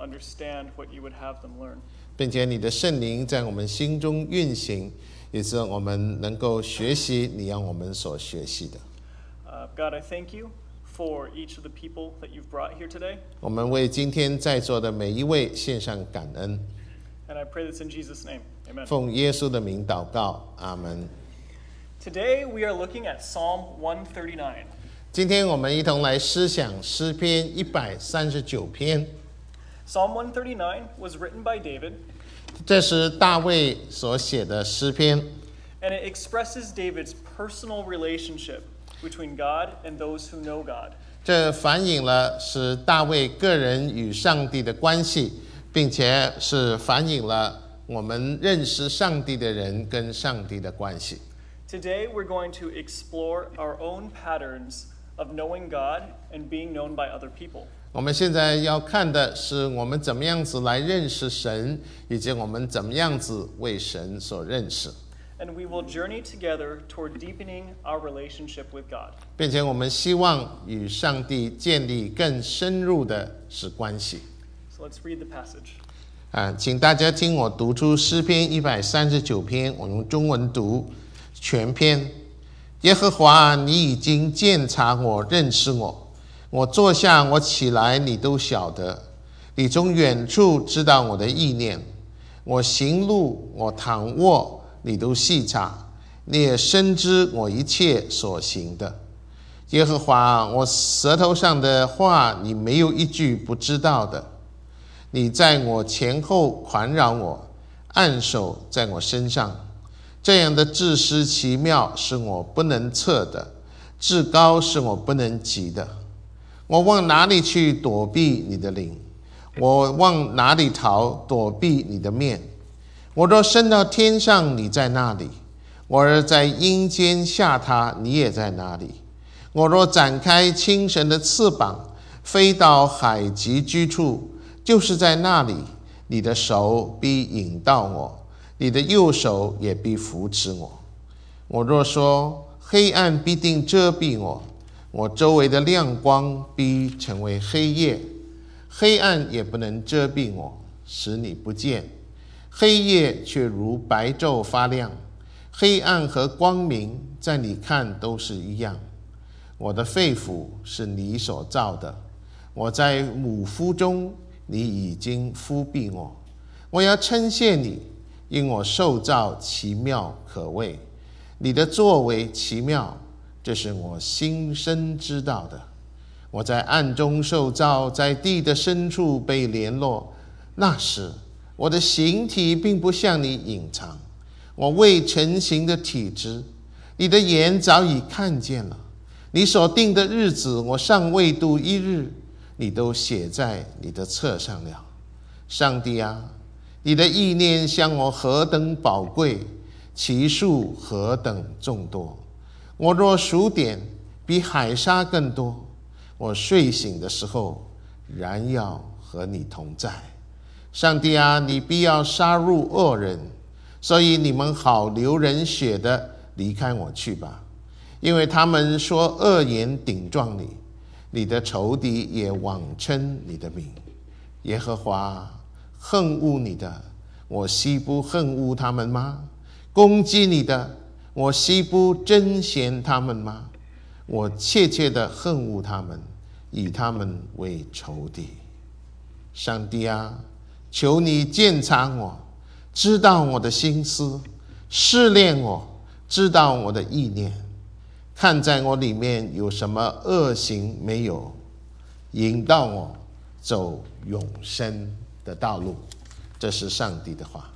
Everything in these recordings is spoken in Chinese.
understand what you would have them learn. 并且你的圣灵在我们心中运行，以致我们能够学习你让我们所学习的。 God, I thank you for each of the people that you've brought here today. 我们为今天在座的每一位献上感恩。 And I pray this in Jesus' name. Amen. 奉耶稣的名祷告，阿们。 Today we are looking at Psalm 139. 今天我们一同来思想诗篇139篇。 Psalm 139 was written by David. 这是大卫所写的诗篇。 And it expresses David's personal relationship between God and those who know God. 这反映了是大卫个人与上帝的关系，并且是反映了我们认识上帝的人跟上帝的关系。 Today we're going to explore our own patterns of knowing God and being known by other people. 我们现在要看的是我们怎么样子来认识神，以及我们怎么样子为神所认识。 And we will journey together toward deepening our relationship with God. 并且我们希望与上帝建立更深入的关系。 So let's read the passage. 请大家听我读出诗篇139篇，我用中文读全篇。耶和华，你已经鉴察我，认识我。我坐下，我起来，你都晓得。你从远处知道我的意念。我行路，我躺卧，你都细察。你也深知我一切所行的。耶和华，我舌头上的话，你没有一句不知道的。你在我前后环绕我，按手在我身上。这样的至实奇妙是我不能测的，至高是我不能及的。我往哪里去躲避你的灵？我往哪里逃躲避你的面？我若升到天上，你在那里；我若在阴间下榻，你也在那里。我若展开清晨的翅膀，飞到海极居处，就是在那里，你的手必引导我，你的右手也必扶持我。我若说黑暗必定遮蔽我，我周围的亮光必成为黑夜，黑暗也不能遮蔽我，使你不见。黑夜却如白昼发亮，黑暗和光明在你看都是一样。我的肺腑是你所造的，我在母腹中，你已经覆庇我。我要称谢你，因我受造奇妙可畏，你的作为奇妙，这是我心深知道的。我在暗中受造，在地的深处被联络。那时我的形体并不向你隐藏，我未成形的体质，你的眼早已看见了。你所定的日子，我尚未度一日，你都写在你的册上了。上帝啊，你的意念向我何等宝贵，其数何等众多。我若数点，比海沙更多。我睡醒的时候，然要和你同在。上帝啊，你必要杀戮恶人，所以你们好流人血的离开我去吧。因为他们说恶言顶撞你，你的仇敌也妄称你的名。耶和华，恨恶你的，我岂不恨恶他们吗？攻击你的，我岂不憎嫌他们吗？我切切的恨恶他们，以他们为仇敌。上帝啊，求你鉴察我，知道我的心思，试炼我，知道我的意念，看在我里面有什么恶行没有，引导我走永生的道路。这是上帝的话。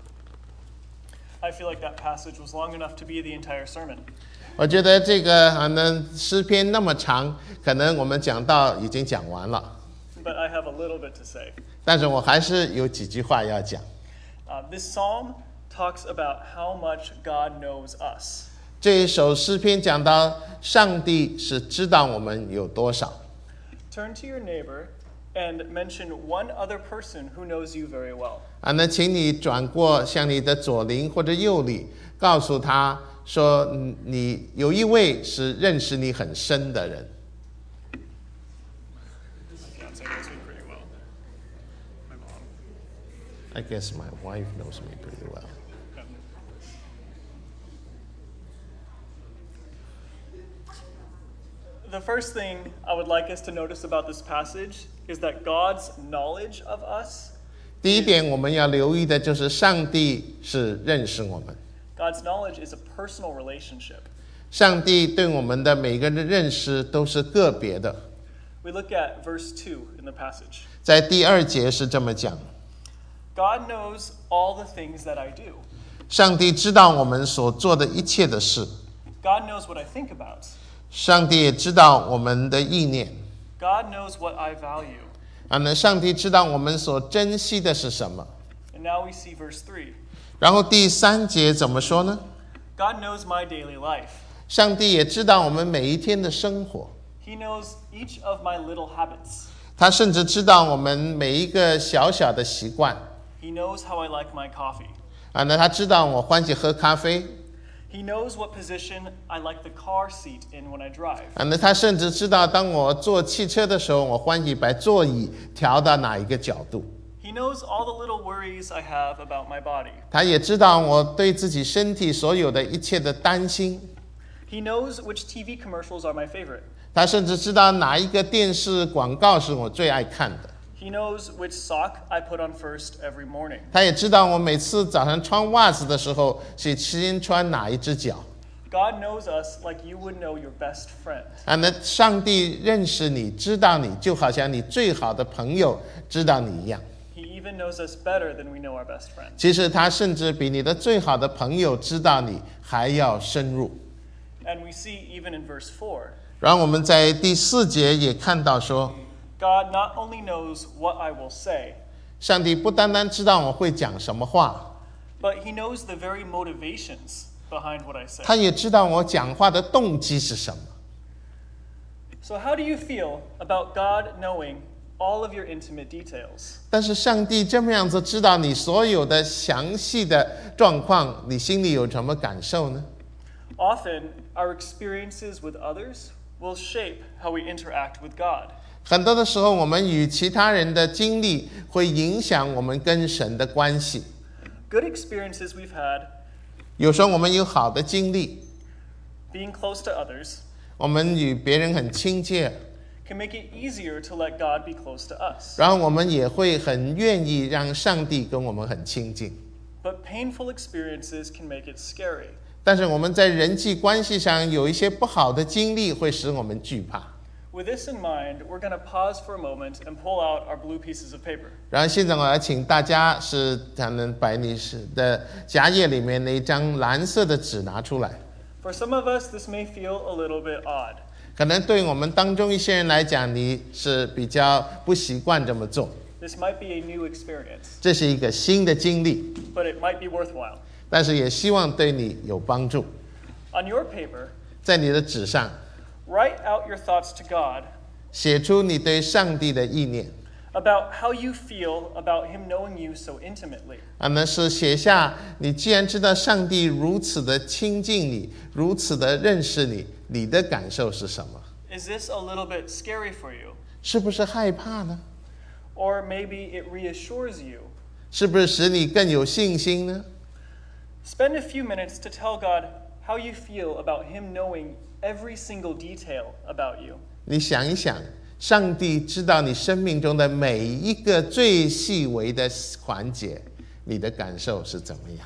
I feel like that passage was long enough to be the entire sermon. 我觉得这个诗篇那么长，可能我们讲到已经讲完了。 But I have a little bit to say. 但是我还是有几句话要讲。 This psalm talks about how much God knows us. 这一首诗篇讲到上帝是知道我们有多少。 Turn to your neighbor and mention one other person who knows you very well. 那请你转过向你的左邻或者右里，告诉他说你有一位是认识你很深的人。 My fiance knows me pretty well. My mom. I guess my wife knows me pretty well. The first thing I would like us to notice about this passage is that God's knowledge of us, 第一点，我们要留意的就是上帝是认识我们， God's knowledge is a personal relationship. 上帝对我们的每个人的认识都是个别的。 We look at verse 2 in the passage. 在第2节是这么讲， God knows all the things that I do. 上帝知道我们所做的一切的事， God knows what I think about. 上帝也知道我们的意念， God knows what I value. 上帝知道我们所珍惜的是什么。 And now we see verse 3. 然后第3节怎么说呢？ God knows my daily life. 上帝也知道我们每一天的生活， He knows each of my little habits. 他甚至知道我们每一个小小的习惯。 He knows how I like my coffee. 他知道我欢喜喝咖啡。 He knows what position I like the car seat in when I drive. 他甚至知道当我坐汽车的时候，我欢喜把座椅调到哪一个角度。 He knows all the little worries I have about my body. 他也知道我对自己身体所有的一切的担心。 He knows which TV commercials are my favorite. 他甚至知道哪一个电视广告是我最爱看的。 He knows which sock I put on first every morning. 他也知道我每次早上穿袜子的时候是先穿哪一只脚。 God knows us like you would know your best friend. 上帝认识你，知道你，就好像你最好的朋友知道你一样。 He even knows us better than we know our best friend. 其实他甚至比你的最好的朋友知道你还要深入。 And we see even in verse 4, 然后我们在第4节也看到说， God not only knows what I will say, 上帝不单单知道我会讲什么话， but he knows the very motivations behind what I say. 他也知道我讲话的动机是什么。 So how do you feel about God knowing all of your intimate details? 但是上帝这么样子知道你所有的详细的状况，你心里有什么感受呢？ Often, our experiences with others will shape how we interact with God. 很多的时候，我们与其他人的经历会影响我们跟神的关系。 Good experiences we've had, 有时候我们有好的经历， being close to others, 我们与别人很亲切， can make it easier to let God be close to us. 然后我们也会很愿意让上帝跟我们很亲近。 But painful experiences can make it scary. 但是我们在人际关系上有一些不好的经历，会使我们惧怕。 With this in mind, we're going to pause for a moment and pull out our blue pieces of paper. 然后现在我要请大家才能把你的夹页里面那一张蓝色的纸拿出来。 For some of us, this may feel a little bit odd. 可能对我们当中一些人来讲，你是比较不习惯这么做。 This might be a new experience, 这是一个新的经历， but it might be worthwhile. 但是也希望对你有帮助。 On your paper, 在你的纸上 write out your thoughts to God 写出你对上帝的意念， about how you feel about Him knowing you so intimately. 那是写下你既然知道上帝如此的亲近你，如此的认识你，你的感受是什么？ Is this a little bit scary for you? 是不是害怕呢？ Or maybe it reassures you? 是不是使你更有信心呢？ Spend a few minutes to tell God how you feel about Him knowing every single detail about you. 你想一想，上帝知道你生命中的每一个最细微的环节，你的感受是怎么样？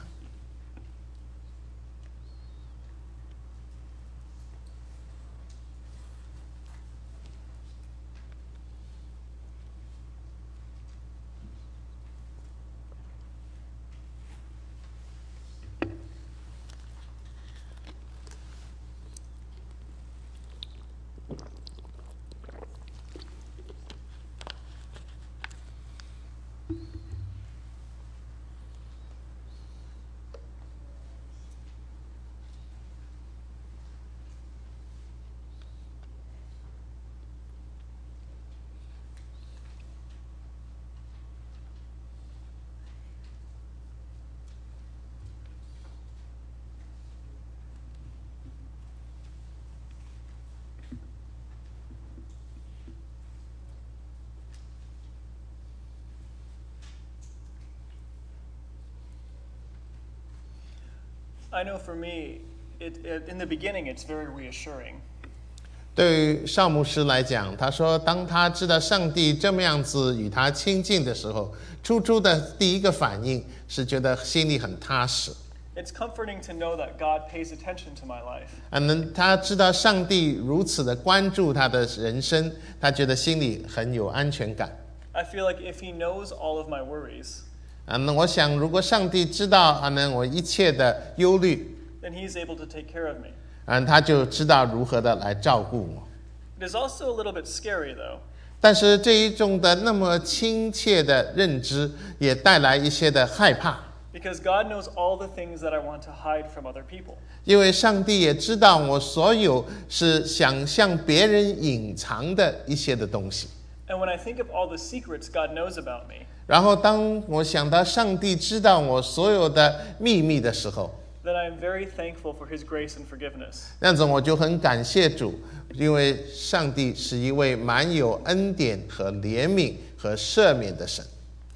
I know for me, in the beginning, it's very reassuring. 对于邵牧师来讲，他说，当他知道上帝这么样子与他亲近的时候，初的第一个反应是觉得心里很踏实。 It's comforting to know that God pays attention to my life. 他知道上帝如此的关注他的人生，他觉得心里很有安全感。 I feel like if He knows all of my worries, 那我想，如果上帝知道我一切的忧虑， then He's able to take care of me. 他就知道如何的来照顾我。 It is also a little bit scary, though. 但是这一种的那么亲切的认知，也带来一些的害怕。 Because God knows all the things that I want to hide from other people. 因为上帝也知道我所有是想向别人隐藏的一些的东西。 And when I think of all the secrets God knows about me, 然后当我想到上帝知道我所有的秘密的时候， then I am very thankful for His grace and forgiveness. 这样子我就很感谢主，因为上帝是一位满有恩典和怜悯和赦免的神。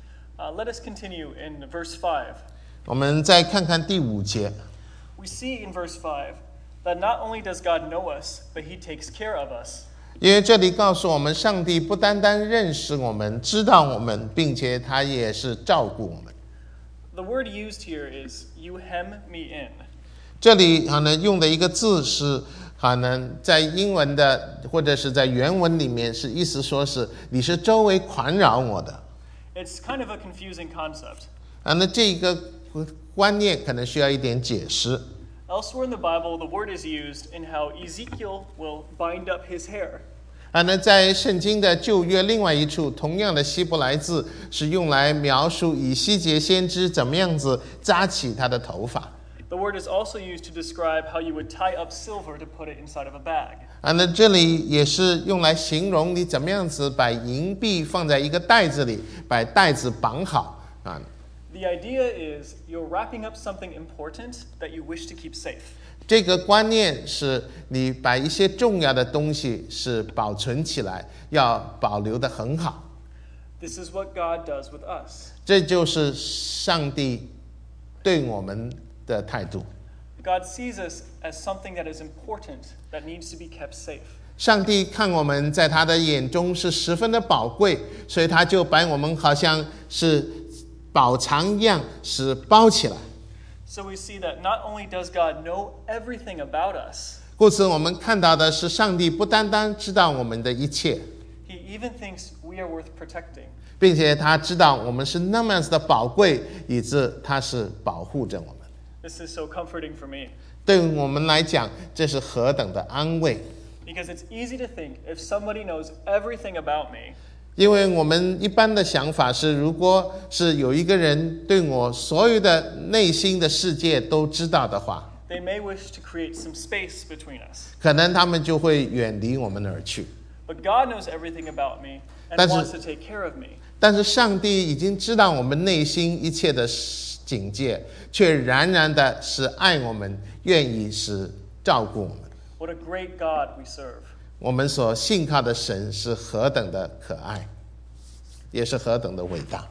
Let us continue in verse 5. 我们再看看第5节。 We see in verse 5 that not only does God know us, but He takes care of us. 因为这里告诉我们，上帝不单单认识我们，知道我们，并且他也是照顾我们。 The word used here is "you hem me in." 这里用的一个字是在英文的或者是在原文里面是意思说是你是周围环绕我的。 It's kind of a confusing concept. 那这个观念可能需要一点解释。 Elsewhere in the Bible, the word is used in how Ezekiel will bind up his hair. 那在圣经的旧约另外一处，同样的希伯来字是用来描述以西结先知怎么样子扎起他的头发。 The word is also used to describe how you would tie up silver to put it inside of a bag. 那这里也是用来形容你怎么样子把银币放在一个袋子里，把袋子绑好。 The idea is you're wrapping up something important that you wish to keep safe. 这个观念是你把一些重要的东西是保存起来，要保留得很好。 This is what God does with us. 这就是上帝对我们的态度。 God sees us as something that is important that needs to be kept safe. 上帝看我们在他的眼中是十分的宝贵，所以他就把我们好像是宝藏一样是包起来。 So we see that not only does God know everything about us, 故此我们看到的是上帝不单单知道我们的一切， He even thinks we are worth protecting. 并且他知道我们是那么样子的宝贵，以致他是保护着我们。 This is so comforting for me. 对我们来讲，这是何等的安慰。 Because it's easy to think if somebody knows everything about me, 因为我们一般的想法是，如果是有一个人对我所有的内心的世界都知道的话， they may wish to create some space between us. 可能他们就会远离我们而去。 But God knows everything about me and 但是- wants to take care of me. 但是上帝已经知道我们内心一切的警戒，却仍然的是爱我们，愿意是照顾我们。 What a great God we serve. 我们所信靠的神是何等的可爱，也是何等的伟大。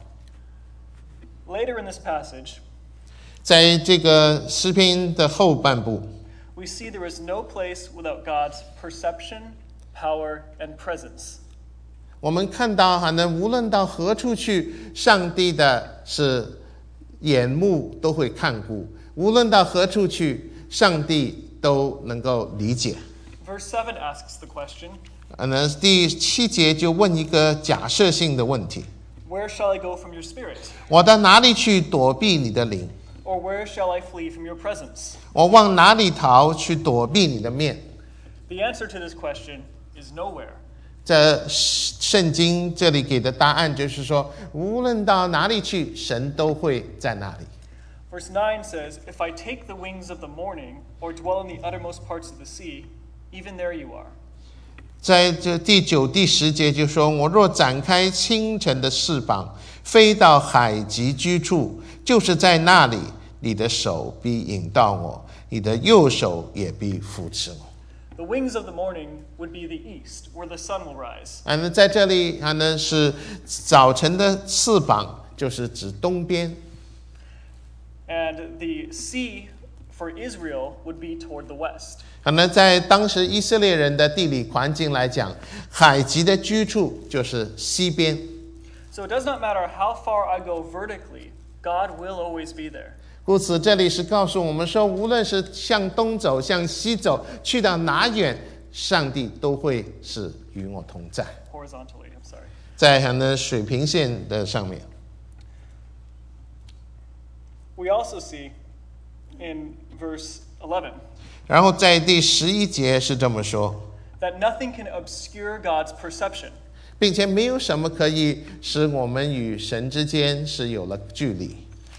Later in this passage, 在这个诗篇的后半部， we see there is no place without God's perception, power, and presence. 我们看到无论到何处去，上帝的是眼目都会看顾，无论到何处去，上帝都能够理解。 Verse 7 asks the question, 第7节就问一个假设性的问题： Where shall I go from your spirit? 我到哪里去躲避你的灵？ Or where shall I flee from your presence? 我往哪里逃去躲避你的面？ The answer to this question is nowhere. 这圣经这里给的答案就是说，无论到哪里去，神都会在那里。 Verse 9 says, If I take the wings of the morning, or dwell in the uttermost parts of the sea, even there you are. 在这第9、第10节就说：我若展开清晨的翅膀，飞到海极居处，就是在那里，你的手必引导我，你的右手也必扶持我。 The wings of the morning would be the east, where the sun will rise. 在这里是早晨的翅膀，就是指东边。 And the sea for Israel would be toward the west. 可能在当时以色列人的地理环境来讲，海极的居处就是西边。 So it does not matter how far I go vertically, God will always be there. 故此，这里是告诉我们说，无论是向东走、向西走，去到哪远，上帝都会是与我同在。 Horizontally, I'm sorry. 在可能水平线的上面。 We also see in verse 11 然后在第11节是这么说， that nothing can obscure God's perception. 并且没有什么可以使我们与神之间是有了距离。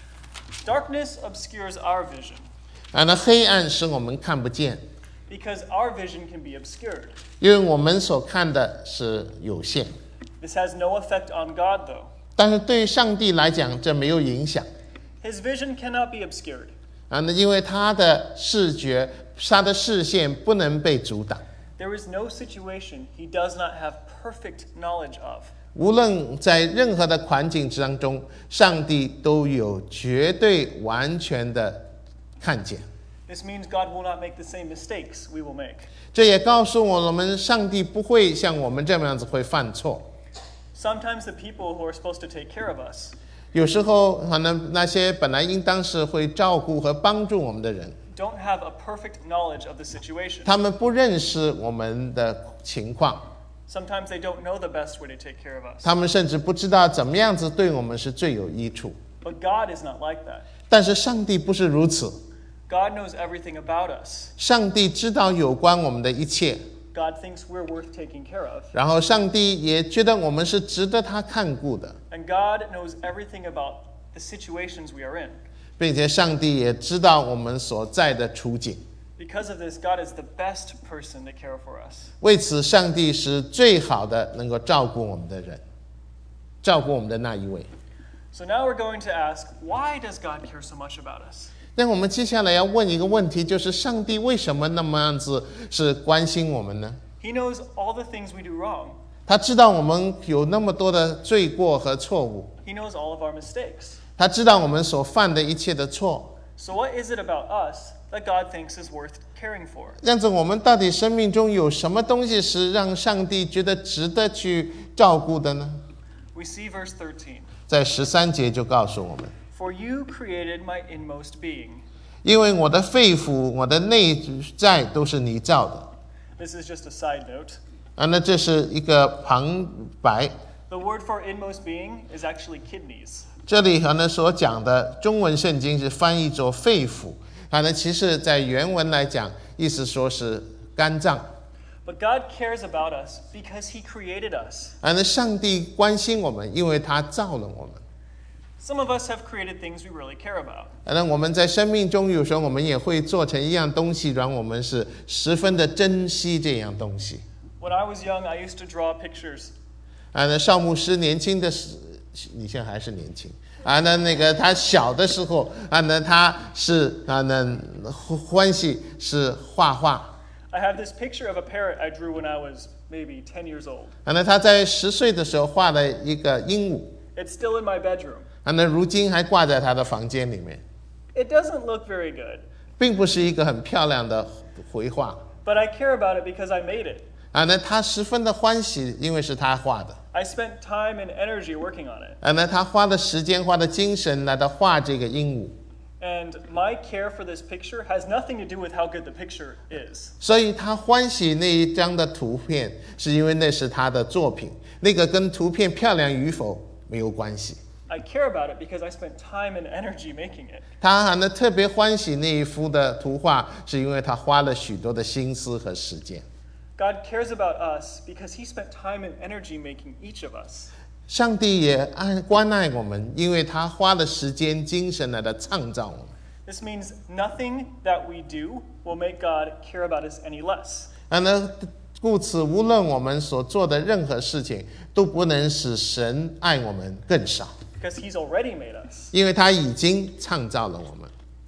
Darkness obscures our vision 那黑暗使我们看不见， because our vision can be obscured. 因为我们所看的是有限。 This has no effect on God, though. 但是对于上帝来讲，这没有影响。 His vision cannot be obscured. 那因为他的视觉、他的视线不能被阻挡。 There is no situation he does not have perfect knowledge of. 无论在任何的环境当中，上帝都有绝对完全的看见。 This means God will not make the same mistakes we will make. 这也告诉我们，上帝不会像我们这样子会犯错。 Sometimes the people who are supposed to take care of us 有时候可能那些本来应当是会照顾和帮助我们的人， don't have a perfect knowledge of the situation. 他们不认识我们的情况， Sometimes they don't know the best way to take care of us. 他们甚至不知道怎么样子对我们是最有益处。 But God is not like that. 但是上帝不是如此， God knows everything about us. 上帝知道有关我们的一切， God thinks we're worth taking care of. 然后上帝也觉得我们是值得他看顾的， And God knows everything about the situations we are in. 并且上帝也知道我们所在的处境。 Because of this, God is the best person to care for us. 为此，上帝是最好的能够照顾我们的人，照顾我们的那一位。 So now we're going to ask, why does God care so much about us? 那我们接下来要问一个问题，就是上帝为什么那么样子是关心我们呢？ He knows all the things we do wrong. 他知道我们有那么多的罪过和错误， He knows all of our mistakes. 他知道我们所犯的一切的错。 So what is it about us that God thinks is worth caring for? 这样子，我们到底生命中有什么东西是让上帝觉得值得去照顾的呢？ We see verse 13. 在13节就告诉我们， For you created my inmost being. 因为我的肺腑、我的内在都是你造的。 This is just a side note. 那这是一个旁白。 The word for inmost being is actually kidneys. 这里可能所讲的中文圣经是翻译作肺腑，其实在原文来讲，意思说是肝脏。 But God cares about us because He created us. 那上帝关心我们，因为他造了我们。 Some of us have created things we really care about. 那我们在生命中有时候我们也会做成一样东西，让我们是十分的珍惜这样东西。 When I was young, I used to draw pictures. 那邵牧师年轻的时，你现在还是年轻那个他小的时候他是欢喜是画画。 I have this picture of a parrot I drew when I was maybe 10 years old. 那他在10岁的时候画了一个鹦鹉。 It's still in my bedroom. 那如今还挂在他的房间里面， It doesn't look very good, 并不是一个很漂亮的绘画。 but I care about it because I made it. 那他十分的欢喜，因为是他画的。 I spent time and energy working on it. 那他花了时间、花了精神来到画这个鹦鹉， And my care for this picture has nothing to do with how good the picture is. 所以他欢喜那一张的图片，是因为那是他的作品，那个跟图片漂亮与否没有关系。 I care about it because I spent time and energy making it. 他特别欢喜那一幅的图画，是因为他花了许多的心思和时间。 God cares about us because He spent time and energy making each of us. 上帝也关爱我们，因为他花了时间、精神来的创造我们。 This means nothing that we do will make God care about us any less. 故此，无论我们所做的任何事情，都不能使神爱我们更少， Because He's already made us. 因为他已经创造了我们。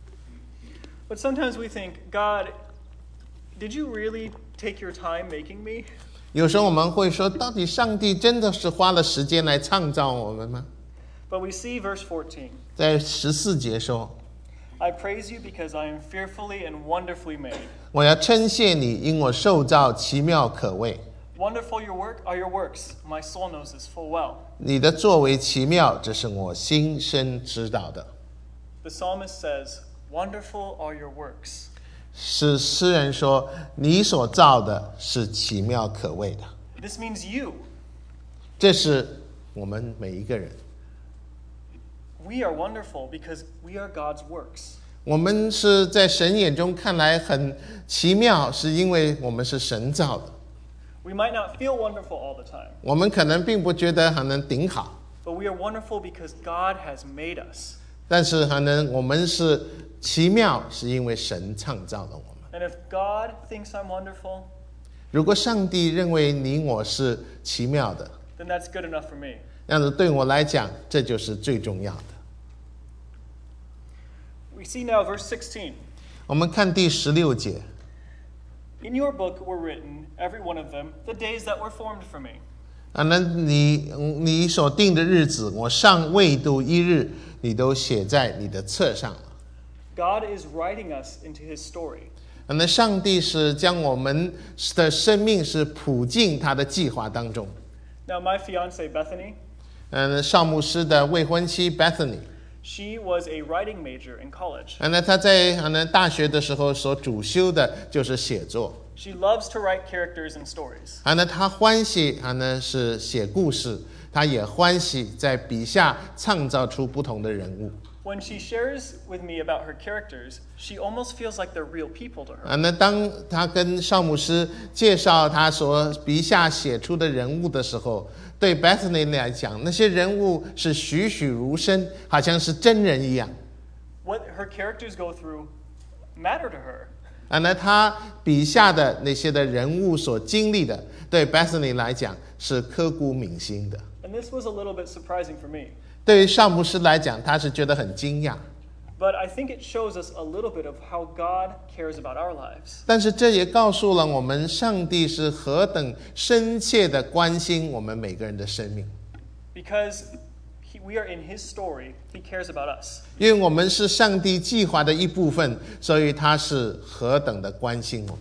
But sometimes we think, God, did you really take your time making me? 有时候我们会说，到底上帝真的是花了时间来创造我们吗？ But we see verse 14. 在14节说， I praise you because I am fearfully and wonderfully made. 我要称谢你，因我受造奇妙可畏。 Wonderful are your works. My soul knows this full well. 你的作为奇妙，这是我心深知道的。 The psalmist says, Wonderful are your works. 是诗人说，你所造的是奇妙可畏的。 This means you. 这是我们每一个人。 We are wonderful because we are God's works. 我们是在神眼中看来很奇妙，是因为我们是神造的。 We might not feel wonderful all the time, 我们可能并不觉得很能顶好， but we are wonderful because God has made us. 但是可能我们是奇妙，是因为神创造了我们。 And if God thinks I'm wonderful, 如果上帝认为你我是奇妙的， then that's good enough for me. 那么对我来讲，这就是最重要的。 We see now verse 16. 我们看第16节。 In your book were written, every one of them, the days that were formed for me. 那你所定的日子，我尚未度一日，你都写在你的册上了。 God is writing us into his story. 那上帝是将我们的生命是谱进他的计划当中。 Now my fiancée Bethany, she was a writing major in college. 那他在大学的时候所主修的就是写作。 She loves to write characters and stories. 那他欢喜是写故事，他也欢喜在笔下创造出不同的人物。 When she shares with me about her characters, she almost feels like they're real people to her. 那当他跟少牧师介绍他所笔下写出的人物的时候，对 Bethany 来讲，那些人物是栩栩如生，好像是真人一样。 What her characters go through matter to her. 那他笔下的那些的人物所经历的，对 Bethany 来讲是刻骨铭心的。 And this was a little bit surprising for me. 对于少牧师来讲，他是觉得很惊讶。 But I think it shows us a little bit of how God cares about our lives. 但是这也告诉了我们，上帝是何等深切的关心我们每个人的生命。 Because we are in his story, he cares about us. 因为我们是上帝计划的一部分，所以他是何等的关心我们。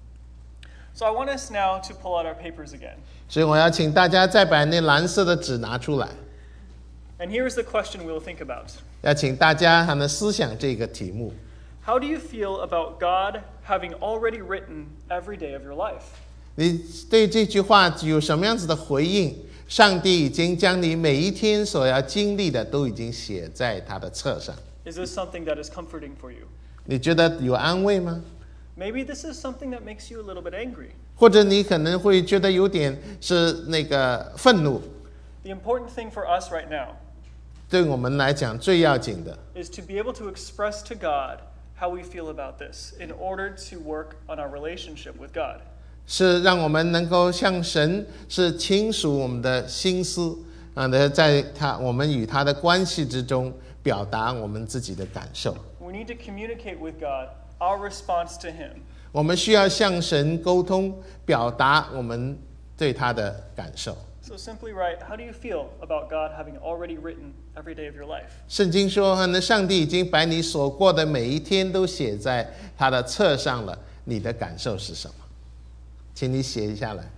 So I want us now to pull out our papers again. 所以我要请大家再把那蓝色的纸拿出来， And here's the question we'll think about. 要请大家思想这个题目。 How do you feel about God having already written every day of your life? 你对这句话有什么样子的回应？上帝已经将你每一天所要经历的都已经写在他的册上。 Is this something that is comforting for you? 你觉得有安慰吗？ Maybe this is something that makes you a little bit angry. 或者你可能会觉得有点是愤怒。 The important thing for us right now 对我们来讲，最要紧的 is to be able to express to God how we feel about this in order to work on our relationship with God. 是让我们能够向神是倾诉我们的心思，在我们与他的关系之中表达我们自己的感受。 We need to communicate with God our response to him. 我们需要向神沟通，表达我们对他的感受。 So simply write, how do you feel about God having already written every day of your life? 圣经说，上帝已经把你所过的每一天都写在他的册上了，你的感受是什么？请你写下来。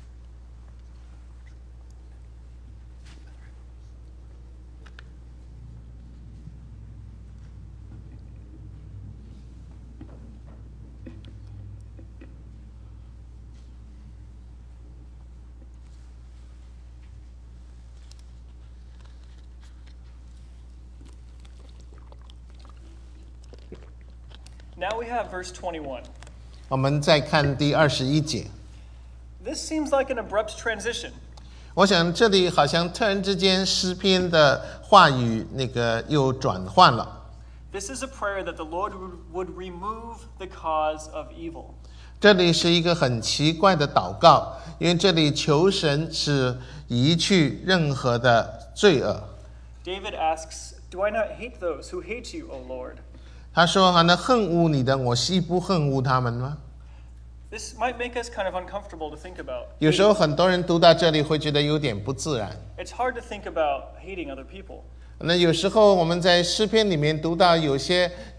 Now we have verse 21. 我们再看第21节。 This seems like an abrupt transition. 我想这里好像突然之间诗篇的话语又转换了。 This is a prayer that the Lord would remove the cause of evil. 这里是一个很奇怪的祷告，因为这里求神是移去任何的罪恶。 David asks, Do I not hate those who hate you, O Lord? 他说：“那恨恶你的，我岂不恨恶他们吗？” This might make us kind of uncomfortable to think about. 有时候很多人读到这里会觉得有点不自然。 It's hard to think about hating other people. 那有时候我们在诗篇里面读到有些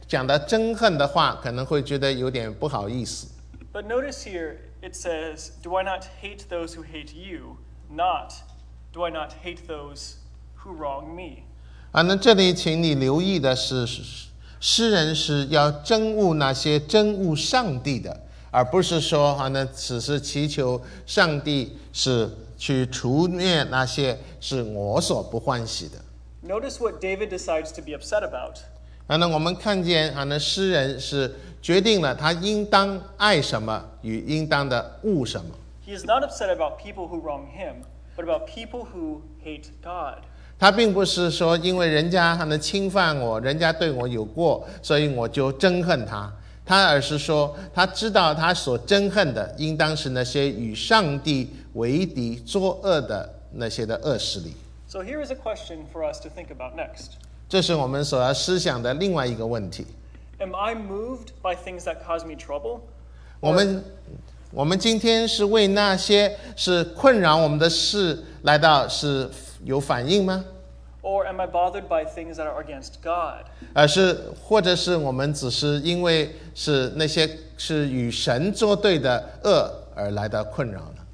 讲的憎恨的话，可能会觉得有点不好意思。 But notice here, it says, Do I not hate those who hate you? Not, do I not hate those who wrong me? 那这里请你留意的是，诗人是要憎恶那些憎恶上帝的，而不是说只是祈求上帝是去除灭那些是我所不欢喜的。 Notice what David decides to be upset about. 那我们看见诗人是决定了他应当爱什么与应当的恶什么。 He is not upset about people who wrong him, but about people who hate God. 他并不是说因为人家侵犯我，人家对我有过，所以我就憎恨他。他而是说，他知道他所憎恨的，应当是那些与上帝为敌作恶的那些的恶势力。 So here is a question for us to think about next. 这是我们所要思想的另外一个问题。 Am I moved by things that cause me trouble? 我们今天是为那些是困扰我们的事来到是有反应吗？ Or am I bothered by things that are against God? 或者是我们只是因为是那些是与神作对的恶而来到困扰呢？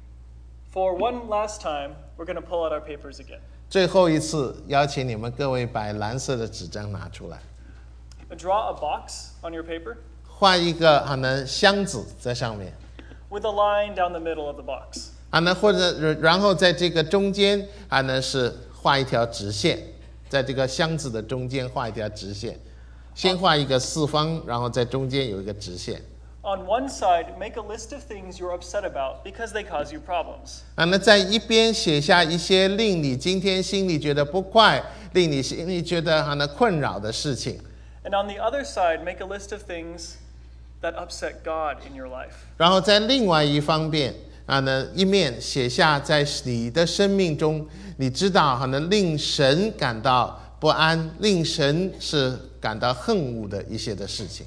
For one last time, we're going to pull out our papers again. 最后一次邀请你们各位把蓝色的纸张拿出来， Draw a box on your paper 画一个箱子在上面， with a line down the middle of the box. 或者然后在这个中间是画一条直线，在这个箱子的中间画一条直线，先画一个四方，然后在中间有一个直线。 On one side, make a list of things you're upset about because they cause you problems. 那在一边写下一些令你今天心里觉得不快，令你心里觉得困扰的事情。 And on the other side, make a list of things that upset God in your life. 然后在另外一方面一面写下在你的生命中，你知道令神感到不安，令神是感到恨恶的一些的事情。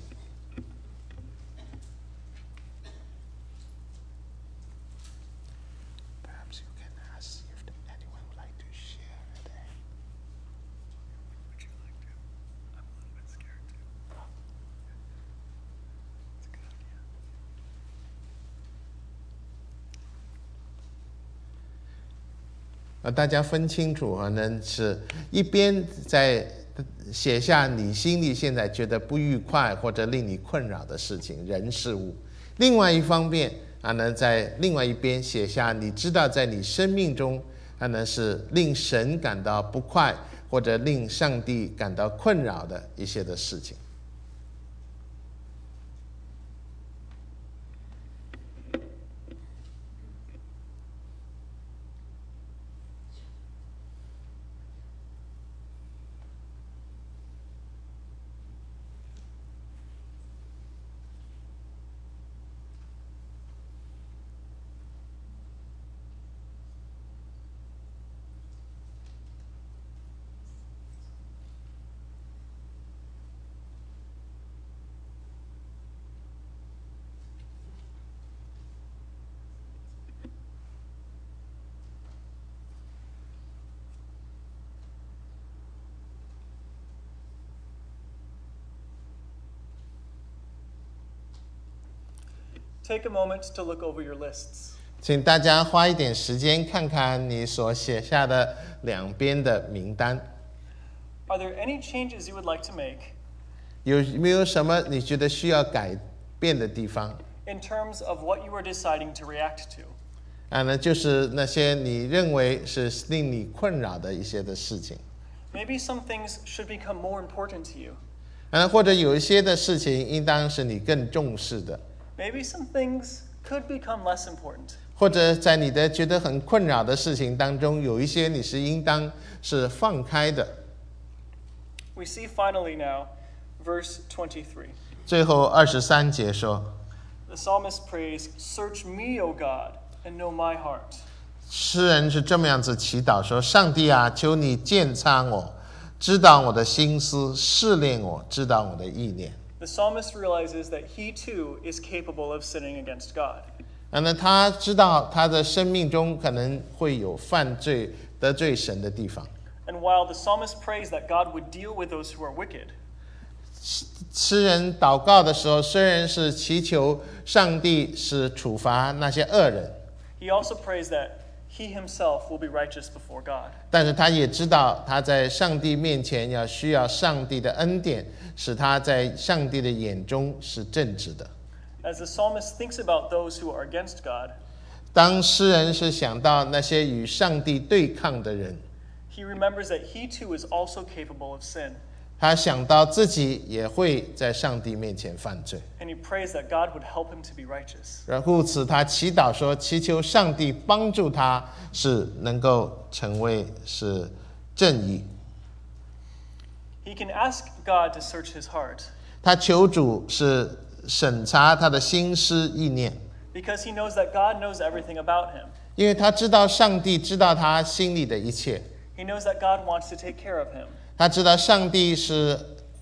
大家分清楚是一边在写下你心里现在觉得不愉快或者令你困扰的事情人事物，另外一方面在另外一边写下你知道在你生命中是令神感到不快或者令上帝感到困扰的一些的事情。 Take a moment to look over your lists. 请大家花一点时间看看你所写下的两边的名单。 Are there any changes you would like to make 有没有什么你觉得需要改变的地方？ in terms of what you are deciding to react to? 就是那些你认为是令你困扰的一些的事情。 Maybe some things should become more important to you. 或者有一些的事情应当是你更重视的。 Maybe some things could become less important. 或者在你的觉得很困扰的事情当中，有一些你是应当是放开的。 We see finally now, verse 23. 最后23节说， The psalmist prays, Search me, O God, and know my heart. 诗人是这么样子祈祷说：上帝啊，求你鉴察我，知道我的心思，试炼我，知道我的意念。 The psalmist realizes that he too is capable of sinning against God. 他知道他的生命中可能会有犯罪得罪神的地方。 And while the psalmist prays that God would deal with those who are wicked, 诗人祷告的时候，虽然是祈求上帝是处罚那些恶人， he also prays that he himself will be righteous before God. 但是他也知道他在上帝面前要需要上帝的恩典，使他在上帝的眼中是正直的。 As the psalmist thinks about those who are against God, 当诗人是想到那些与上帝对抗的人， he remembers that he too is also capable of sin, 他想到自己也会在上帝面前犯罪， and he prays that God would help him to be righteous. 然后故此他祈祷说，祈求上帝帮助他是能够成为是正义。 He can ask God to search his heart 他求主是审查他的心思意念， because he knows that God knows everything about him. 因为他知道上帝知道他心里的一切， He knows that God wants to take care of him. 他知道上帝是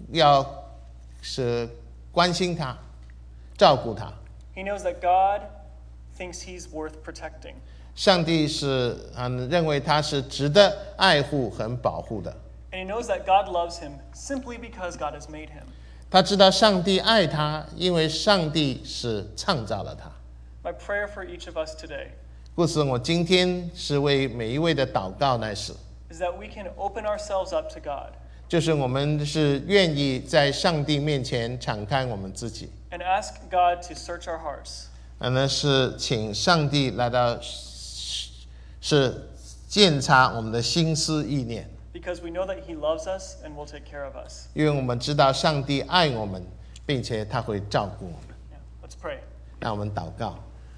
关心他、照顾他， He knows that God thinks he's worth protecting. 上帝是认为他是值得爱护和保护的。 And he knows that God loves him simply because God has made him. 他知道上帝爱他，因为上帝是创造了他。 My prayer for each of us today 故此，我今天是为每一位的祷告乃是， is that we can open ourselves up to God 就是我们是愿意在上帝面前敞开我们自己， and ask God to search our hearts 那是请上帝来到是检查我们的心思意念， because we know that he loves us and will take care of us. 因为我们知道上帝爱我们，并且他会照顾我们。 Yeah, let's pray. 让我们祷告。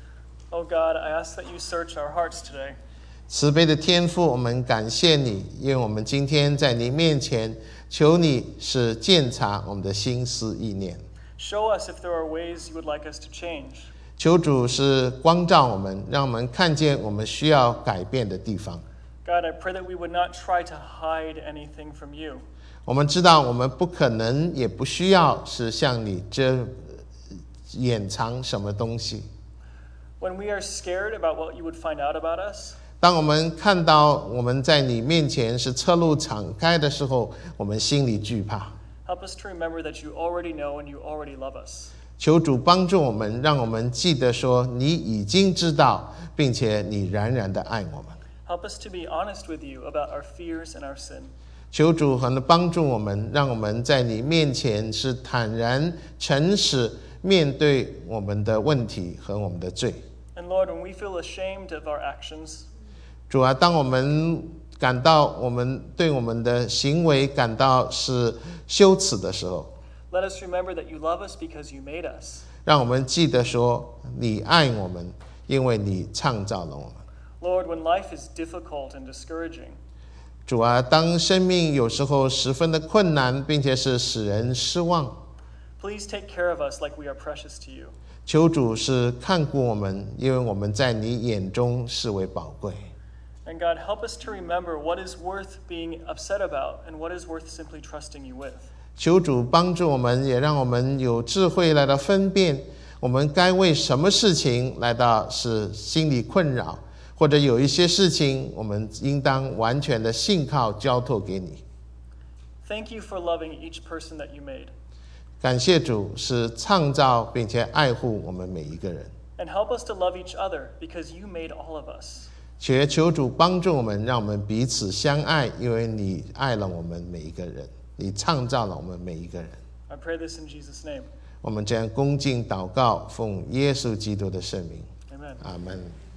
Oh God, I ask that you search our hearts today. 慈悲的天父，我们感谢你，因为我们今天在你面前，求你是检查我们的心思意念， Show us if there are ways you would like us to change. 求主是光照我们，让我们看见我们需要改变的地方。 God, I pray that we would not try to hide anything from you. 我们知道我们不可能也不需要是向你掩藏什么东西。 When we are scared about what you would find out about us, 当我们看到我们在你面前是侧路敞开的时候，我们心里惧怕。 help us to remember that you already know and you already love us. 求主帮助我们，让我们记得说你已经知道，并且你仍然的爱我们。 Help us to be honest with you about our fears and our sin. 求主和帮助我们，让我们在你面前是坦然、诚实面对我们的问题和我们的罪。 And Lord, when we feel ashamed of our actions, 主啊，当我们感到我们对我们的行为感到是羞耻的时候， let us remember that you love us because you made us. 让我们记得说你爱我们，因为你创造了我们。 Lord, when life is difficult and discouraging, 主啊，当生命有时候十分的困难，并且是使人失望， please take care of us like we are precious to you. 求主是看顾我们，因为我们在你眼中视为宝贵。 And God, help us to remember what is worth being upset about and what is worth simply trusting you with. 求主帮助我们，也让我们有智慧来到分辨，我们该为什么事情来到是心里困扰，或者有一些事情我们应当完全的信靠交托给你。 Thank you for loving each person that you made. 感谢主是创造并且爱护我们每一个人， And help us to love each other because you made all of us. 且求主帮助我们，让我们彼此相爱，因为你爱了我们每一个人，你创造了我们每一个人。 I pray this in Jesus' name. 我们这样恭敬祷告，奉耶稣基督的圣名， Amen. 阿门。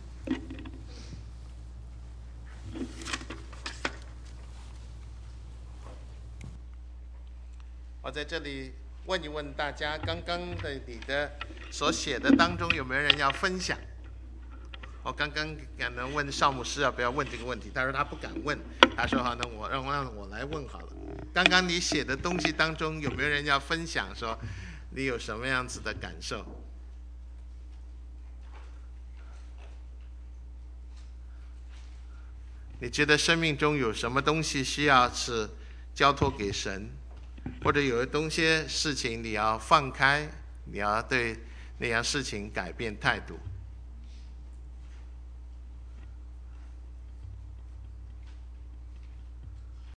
我在这里问一问大家，刚刚的你的所写的当中有没有人要分享？我刚刚可能问邵牧师要不要问这个问题，他说他不敢问，他说好，那让我来问好了。刚刚你写的东西当中有没有人要分享，说你有什么样子的感受？你觉得生命中有什么东西需要是交托给神，或者有东西事情你要放开，你要对那样事情改变态度？